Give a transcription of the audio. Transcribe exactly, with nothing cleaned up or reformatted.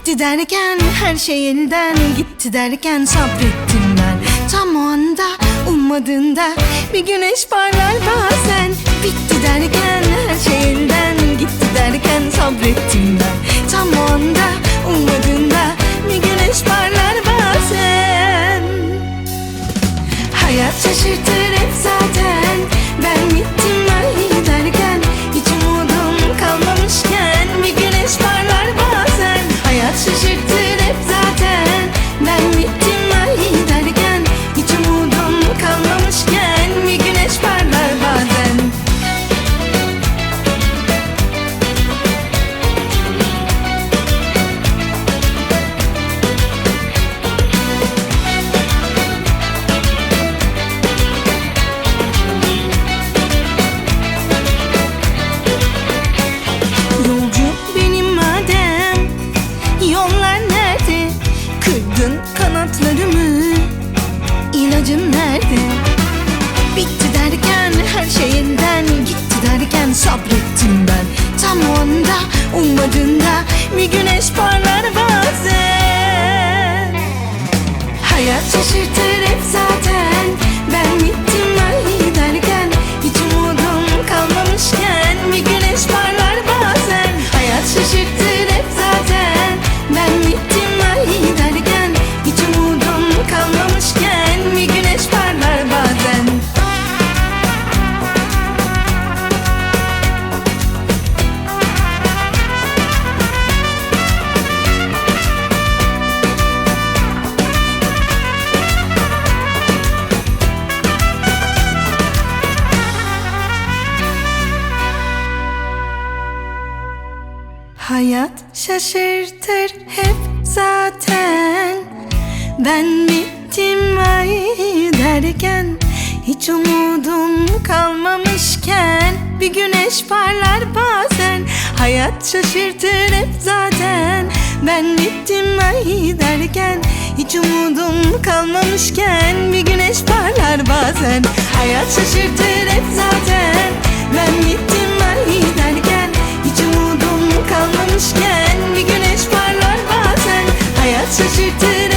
Bitti derken her şey elden gitti derken sabrettim ben. Tam o anda ummadığında bir güneş parlar bazen. Bitti derken her şey elden gitti derken sabrettim ben. Tam o anda ummadığında bir güneş parlar bazen. Hayat şaşırtır hep zaten. Ben bittim ay derken hiç umudum kalmamışken bir güneş parlar bazen. Hayat şaşırtır hep zaten. Ben bittim ay derken hiç umudum kalmamışken bir güneş parlar bazen. Yolcu benim madem, yollar nerede? Kırdın kanatlarımı, ilacım nerede? Bitti derken her şey elden gitti derken sabrettim ben. Tam o anda ummadığında bir güneş parlar bazen. Hayat şaşırtır hep zaten. Ben bittim ay derken hiç umudum kalmamışken bir güneş parlar bazen. Hayat şaşırtır hep zaten. Ben bittim ay derken hiç umudum kalmamışken bir güneş parlar bazen. Hayat şaşırtır hep zaten. Ben bittim ay derken hiç umudum kalmamışken bir güneş parlar bazen. Hayat şaşırtır hep zaten. Ben bittim ay derken hiç umudum kalmamışken bir güneş parlar bazen. Hayat şaşırtır hep zaten. Ben bittim ay derken hiç umudum kalmamışken bir güneş parlar bazen. Hayat şaşırtır